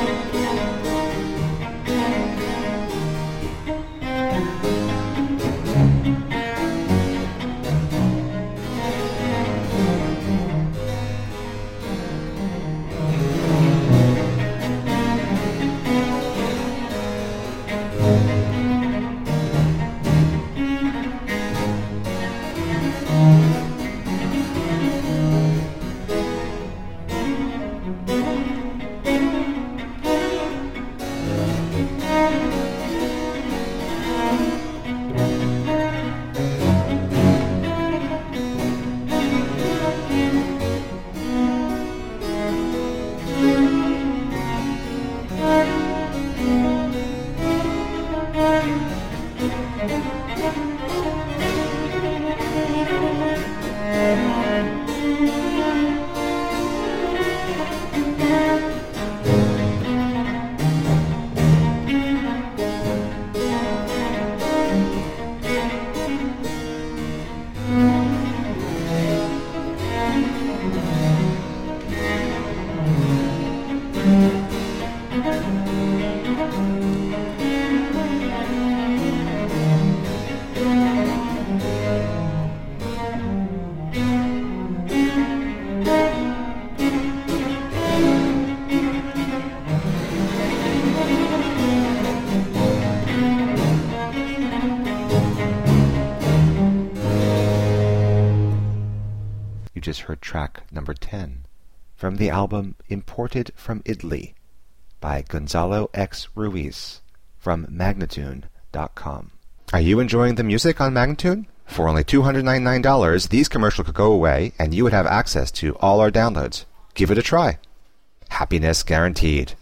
Just heard track number 10 from the album Imported from Italy by Gonzalo X. Ruiz from Magnatune.com. Are you enjoying the music on Magnatune? For only $299, these commercials could go away and you would have access to all our downloads. Give it a try. Happiness guaranteed.